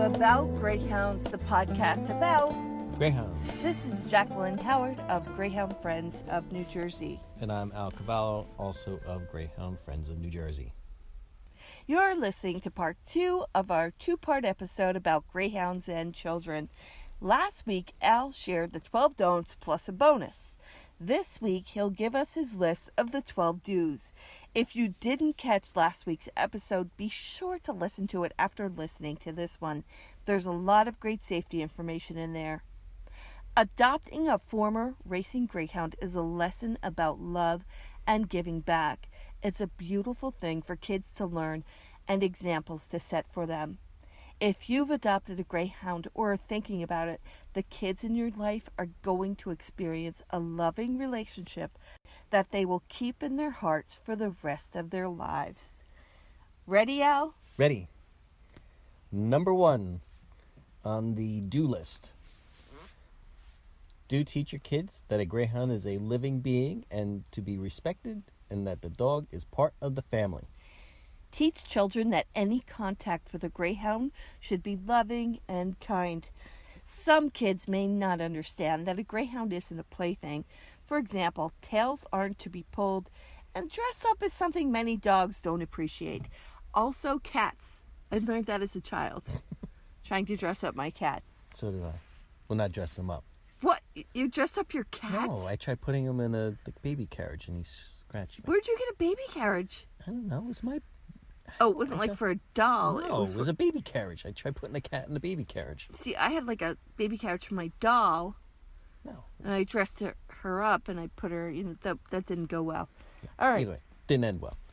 About Greyhounds, the podcast about greyhounds. This is Jacqueline Howard of Greyhound Friends of New Jersey. And I'm Al Cavallo, also of Greyhound Friends of New Jersey. You're listening to part 2 of our 2-part episode about greyhounds and children. Last week, Al shared the 12 don'ts plus a bonus. This week, he'll give us his list of the 12 do's. If you didn't catch last week's episode, be sure to listen to it after listening to this one. There's a lot of great safety information in there. Adopting a former racing greyhound is a lesson about love and giving back. It's a beautiful thing for kids to learn and examples to set for them. If you've adopted a greyhound or are thinking about it, the kids in your life are going to experience a loving relationship that they will keep in their hearts for the rest of their lives. Ready, Al? Ready. Number 1 on the do list. Do teach your kids that a greyhound is a living being and to be respected, and that the dog is part of the family. Teach children that any contact with a greyhound should be loving and kind. Some kids may not understand that a greyhound isn't a plaything. For example, tails aren't to be pulled, and dress up is something many dogs don't appreciate. Also, cats. I learned that as a child, trying to dress up my cat. So did I. Well, not dress him up. What? You dressed up your cat? No, I tried putting him in the baby carriage, and he scratched me. Where'd you get a baby carriage? I don't know. It was my... Oh, it wasn't like for a doll. No, it was a baby carriage. I tried putting the cat in the baby carriage. See, I had like a baby carriage for my doll. No. And I dressed her up and I put her, that didn't go well. Yeah. All right. Either way, didn't end well.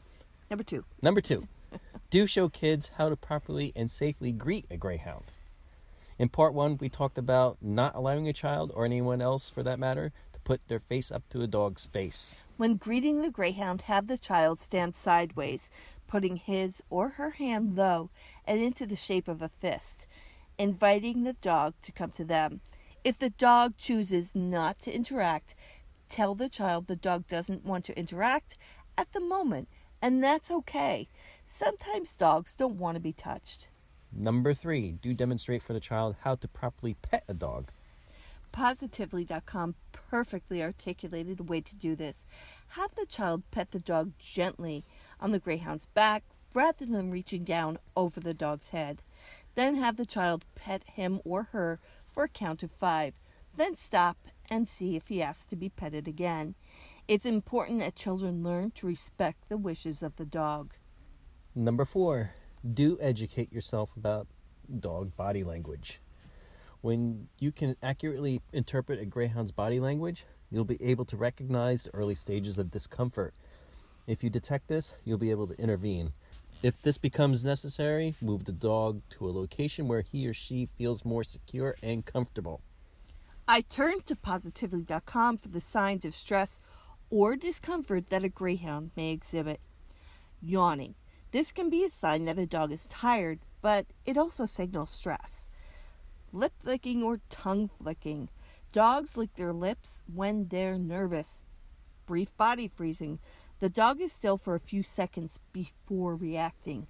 Number 2. Do show kids how to properly and safely greet a greyhound. In part 1, we talked about not allowing a child, or anyone else for that matter, to put their face up to a dog's face. When greeting the greyhound, have the child stand sideways, putting his or her hand low and into the shape of a fist, inviting the dog to come to them. If the dog chooses not to interact, tell the child the dog doesn't want to interact at the moment, and that's okay. Sometimes dogs don't want to be touched. Number 3, do demonstrate for the child how to properly pet a dog. Positively.com perfectly articulated a way to do this. Have the child pet the dog gently on the greyhound's back rather than reaching down over the dog's head. Then have the child pet him or her for a count of 5. Then stop and see if he asks to be petted again. It's important that children learn to respect the wishes of the dog. Number 4, do educate yourself about dog body language. When you can accurately interpret a greyhound's body language, you'll be able to recognize the early stages of discomfort. If you detect this, you'll be able to intervene. If this becomes necessary, move the dog to a location where he or she feels more secure and comfortable. I turned to Positively.com for the signs of stress or discomfort that a greyhound may exhibit. Yawning. This can be a sign that a dog is tired, but it also signals stress. Lip licking or tongue flicking. Dogs lick their lips when they're nervous. Brief body freezing. The dog is still for a few seconds before reacting.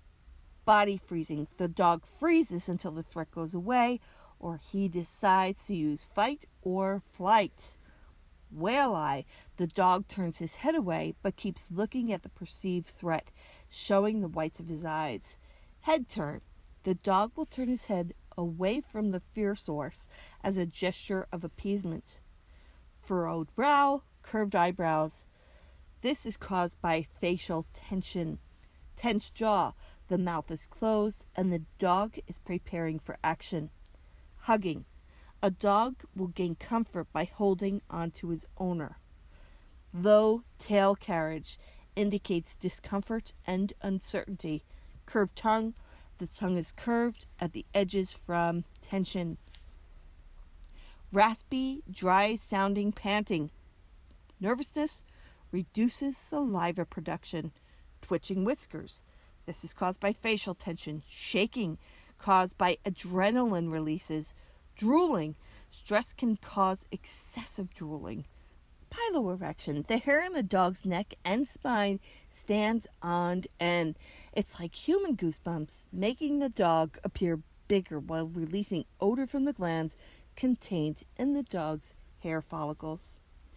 Body freezing. The dog freezes until the threat goes away or he decides to use fight or flight. Whale eye. The dog turns his head away but keeps looking at the perceived threat, showing the whites of his eyes. Head turn. The dog will turn his head away from the fear source as a gesture of appeasement. Furrowed brow, curved eyebrows. This is caused by facial tension. Tense jaw. The mouth is closed and the dog is preparing for action. Hugging. A dog will gain comfort by holding onto his owner. Low tail carriage indicates discomfort and uncertainty. Curved tongue. The tongue is curved at the edges from tension. Raspy, dry-sounding panting. Nervousness reduces saliva production. Twitching whiskers. This is caused by facial tension. Shaking, caused by adrenaline releases. Drooling. Stress can cause excessive drooling. Piloerection. The hair on a dog's neck and spine stands on end. It's like human goosebumps, making the dog appear bigger while releasing odor from the glands contained in the dog's hair follicles.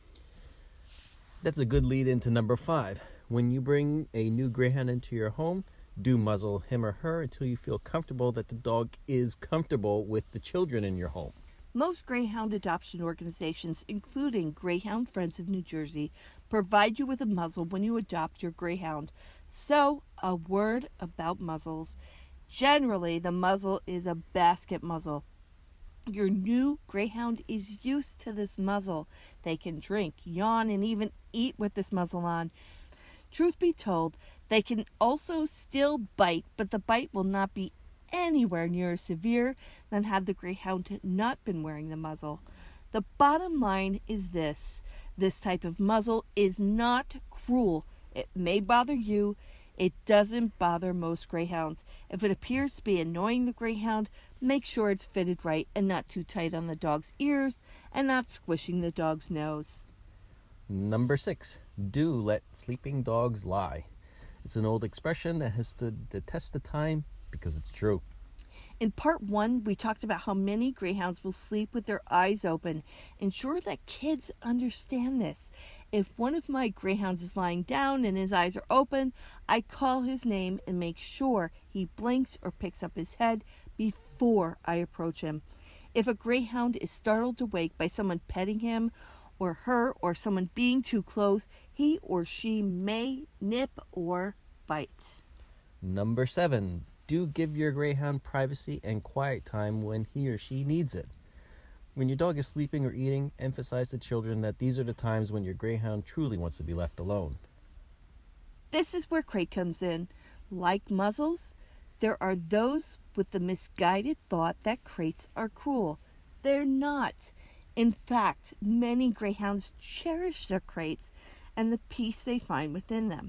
That's a good lead into number 5. When you bring a new greyhound into your home, do muzzle him or her until you feel comfortable that the dog is comfortable with the children in your home. Most greyhound adoption organizations, including Greyhound Friends of New Jersey, provide you with a muzzle when you adopt your greyhound. So, a word about muzzles. Generally, the muzzle is a basket muzzle. Your new greyhound is used to this muzzle. They can drink, yawn, and even eat with this muzzle on. Truth be told, they can also still bite, but the bite will not be anywhere near as severe than had the greyhound not been wearing the muzzle. The bottom line is this type of muzzle is not cruel. It may bother you. It doesn't bother most greyhounds. If it appears to be annoying the greyhound, make sure it's fitted right and not too tight on the dog's ears and not squishing the dog's nose. Number 6. Do let sleeping dogs lie. It's an old expression that has stood the test of time because it's true. In part 1, we talked about how many greyhounds will sleep with their eyes open. Ensure that kids understand this. If one of my greyhounds is lying down and his eyes are open, I call his name and make sure he blinks or picks up his head before I approach him. If a greyhound is startled awake by someone petting him or her or someone being too close, he or she may nip or bite. Number 7. Do give your greyhound privacy and quiet time when he or she needs it. When your dog is sleeping or eating, emphasize to children that these are the times when your greyhound truly wants to be left alone. This is where crate comes in. Like muzzles, there are those with the misguided thought that crates are cruel. They're not. In fact, many greyhounds cherish their crates and the peace they find within them.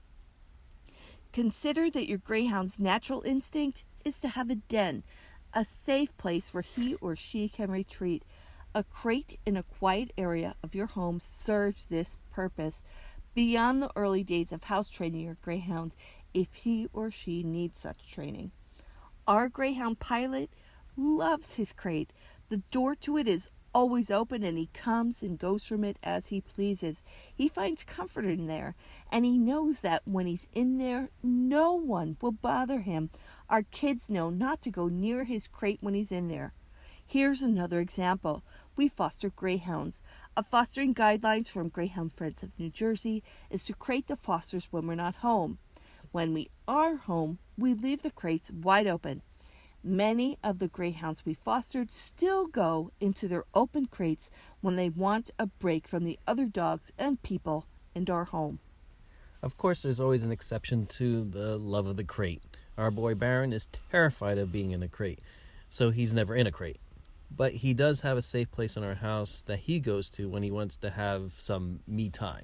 Consider that your greyhound's natural instinct is to have a den, a safe place where he or she can retreat. A crate in a quiet area of your home serves this purpose beyond the early days of house training your greyhound if he or she needs such training. Our greyhound Pilot loves his crate. The door to it is always open and he comes and goes from it as he pleases. He finds comfort in there and he knows that when he's in there, no one will bother him. Our kids know not to go near his crate when he's in there. Here's another example. We foster greyhounds. A fostering guidelines from Greyhound Friends of New Jersey is to crate the fosters when we're not home. When we are home, we leave the crates wide open. Many of the greyhounds we fostered still go into their open crates when they want a break from the other dogs and people in our home. Of course, there's always an exception to the love of the crate. Our boy Baron is terrified of being in a crate, so he's never in a crate. But he does have a safe place in our house that he goes to when he wants to have some me time.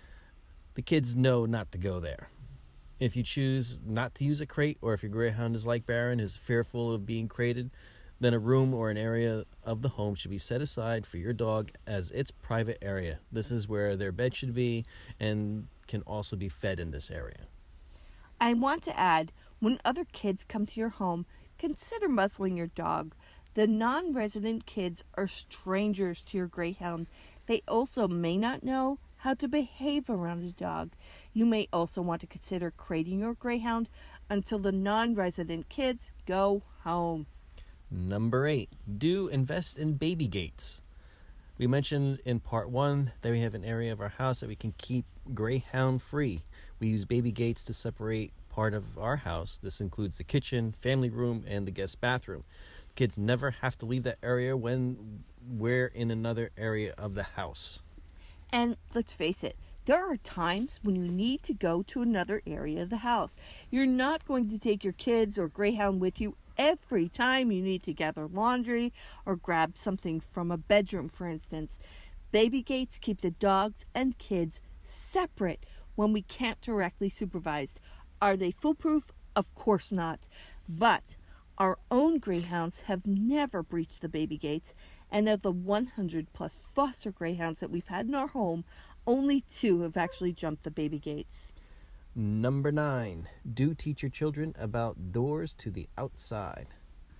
The kids know not to go there. If you choose not to use a crate, or if your greyhound is like Baron, is fearful of being crated, then a room or an area of the home should be set aside for your dog as its private area. This is where their bed should be and can also be fed in this area. I want to add, when other kids come to your home, consider muzzling your dog. The non-resident kids are strangers to your greyhound. They also may not know how to behave around a dog. You may also want to consider crating your greyhound until the non-resident kids go home. Number 8, do invest in baby gates. We mentioned in part 1 that we have an area of our house that we can keep greyhound free. We use baby gates to separate part of our house. This includes the kitchen, family room, and the guest bathroom. Kids never have to leave that area when we're in another area of the house. And let's face it, there are times when you need to go to another area of the house. You're not going to take your kids or greyhound with you every time you need to gather laundry or grab something from a bedroom, for instance. Baby gates keep the dogs and kids separate when we can't directly supervise. Are they foolproof? Of course not. But our own greyhounds have never breached the baby gates, and of the 100 plus foster greyhounds that we've had in our home, only 2 have actually jumped the baby gates. Number 9, do teach your children about doors to the outside.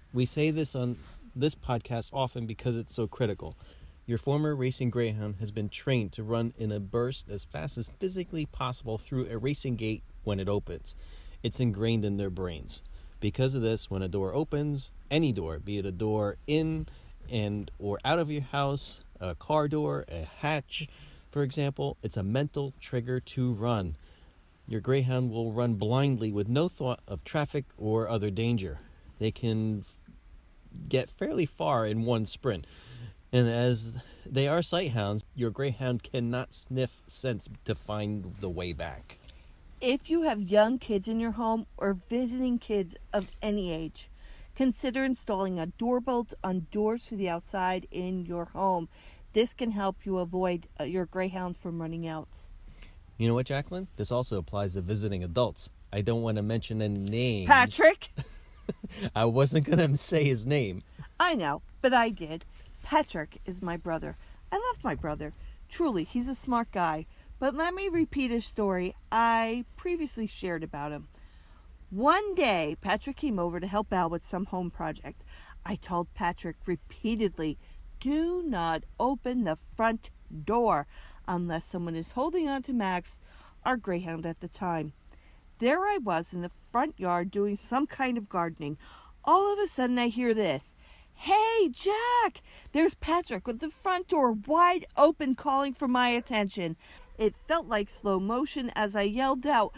We say this on this podcast often because it's so critical. Your former racing greyhound has been trained to run in a burst as fast as physically possible through a racing gate when it opens. It's ingrained in their brains. Because of this, when a door opens, any door, be it a door in and or out of your house, a car door, a hatch, for example, it's a mental trigger to run. Your greyhound will run blindly with no thought of traffic or other danger. They can get fairly far in one sprint. And as they are sight hounds, your greyhound cannot sniff scents to find the way back. If you have young kids in your home or visiting kids of any age, consider installing a door bolt on doors to the outside in your home. This can help you avoid your greyhound from running out. You know what, Jacqueline? This also applies to visiting adults. I don't want to mention any names. Patrick! I wasn't going to say his name. I know, but I did. Patrick is my brother. I love my brother. Truly, he's a smart guy. But let me repeat a story I previously shared about him. One day, Patrick came over to help out with some home project. I told Patrick repeatedly, do not open the front door unless someone is holding on to Max, our greyhound at the time. There I was in the front yard doing some kind of gardening. All of a sudden I hear this. Hey, Jack! There's Patrick with the front door wide open calling for my attention. It felt like slow motion as I yelled out,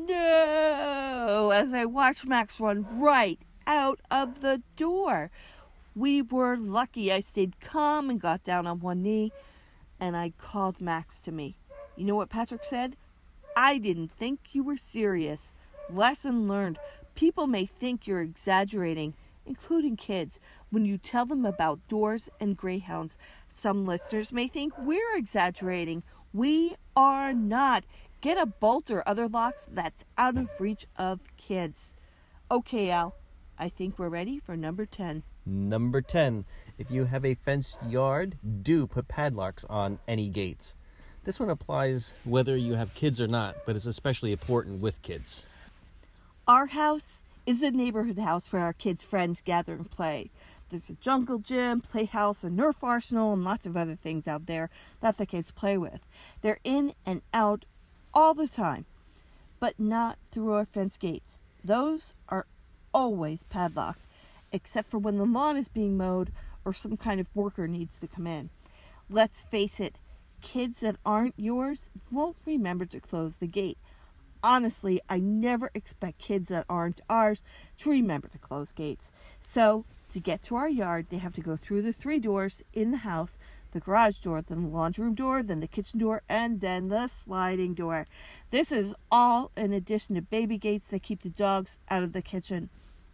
no, as I watched Max run right out of the door. We were lucky I stayed calm and got down on one knee, and I called Max to me. You know what Patrick said? I didn't think you were serious. Lesson learned. People may think you're exaggerating, including kids, when you tell them about doors and greyhounds. Some listeners may think we're exaggerating. We are not. Get a bolt or other locks that's out of reach of kids. Okay, Al, I think we're ready for number 10. Number 10. If you have a fenced yard, do put padlocks on any gates. This one applies whether you have kids or not, but it's especially important with kids. Our house is the neighborhood house where our kids' friends gather and play. There's a jungle gym, playhouse, a Nerf arsenal, and lots of other things out there that the kids play with. They're in and out all the time, but not through our fence gates. Those are always padlocked, except for when the lawn is being mowed or some kind of worker needs to come in. Let's face it, kids that aren't yours won't remember to close the gate. Honestly, I never expect kids that aren't ours to remember to close gates. So, to get to our yard, they have to go through the 3 doors in the house, the garage door, then the laundry room door, then the kitchen door, and then the sliding door. This is all in addition to baby gates that keep the dogs out of the kitchen.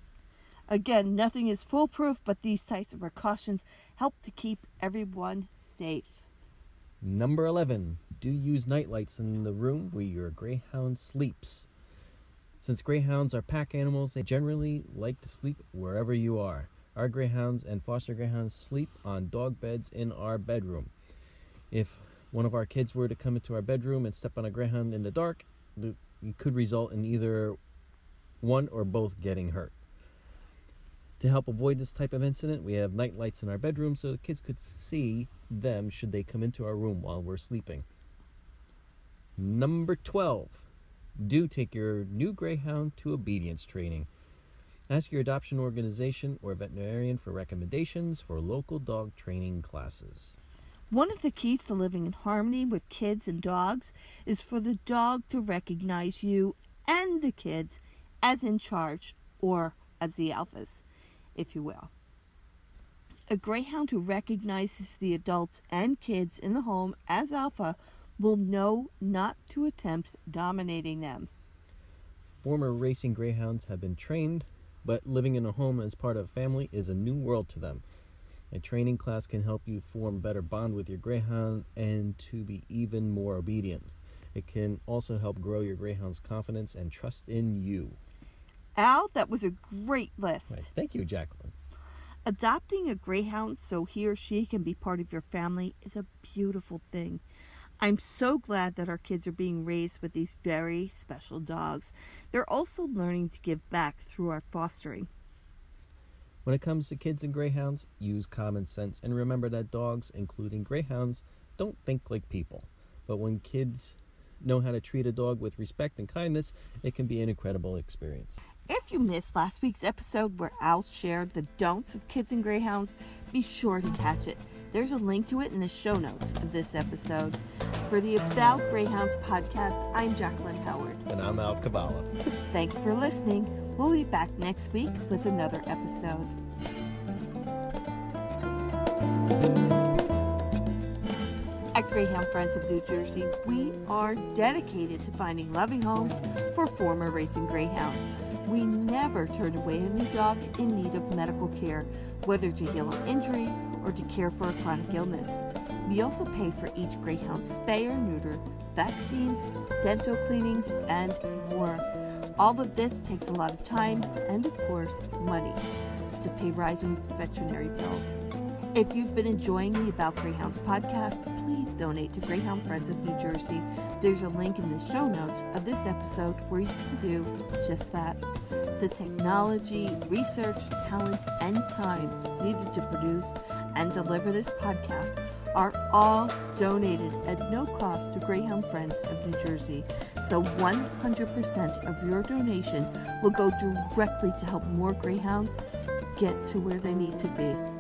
Again, nothing is foolproof, but these types of precautions help to keep everyone safe. Number 11. Do use night lights in the room where your greyhound sleeps. Since greyhounds are pack animals, they generally like to sleep wherever you are. Our greyhounds and foster greyhounds sleep on dog beds in our bedroom. If one of our kids were to come into our bedroom and step on a greyhound in the dark, it could result in either one or both getting hurt. To help avoid this type of incident, we have night lights in our bedroom so the kids could see them should they come into our room while we're sleeping. Number 12. Do take your new greyhound to obedience training. Ask your adoption organization or veterinarian for recommendations for local dog training classes. One of the keys to living in harmony with kids and dogs is for the dog to recognize you and the kids as in charge, or as the alphas, if you will. A greyhound who recognizes the adults and kids in the home as alpha will know not to attempt dominating them. Former racing greyhounds have been trained, but living in a home as part of a family is a new world to them. A training class can help you form a better bond with your greyhound and to be even more obedient. It can also help grow your greyhound's confidence and trust in you. Al, that was a great list. Right. Thank you, Jacqueline. Adopting a greyhound so he or she can be part of your family is a beautiful thing. I'm so glad that our kids are being raised with these very special dogs. They're also learning to give back through our fostering. When it comes to kids and greyhounds, use common sense and remember that dogs, including greyhounds, don't think like people. But when kids know how to treat a dog with respect and kindness, it can be an incredible experience. If you missed last week's episode where Al shared the don'ts of kids and greyhounds, be sure to catch it. There's a link to it in the show notes of this episode. For the About Greyhounds podcast, I'm Jacqueline Howard. And I'm Al Cavallo. Thanks for listening. We'll be back next week with another episode. At Greyhound Friends of New Jersey, we are dedicated to finding loving homes for former racing greyhounds. We never turn away a new dog in need of medical care, whether to heal an injury or to care for a chronic illness. We also pay for each greyhound spay or neuter, vaccines, dental cleanings, and more. All of this takes a lot of time and, of course, money to pay rising veterinary bills. If you've been enjoying the About Greyhounds podcast, please donate to Greyhound Friends of New Jersey. There's a link in the show notes of this episode where you can do just that. The technology, research, talent, and time needed to produce and deliver this podcast are all donated at no cost to Greyhound Friends of New Jersey. So 100% of your donation will go directly to help more greyhounds get to where they need to be.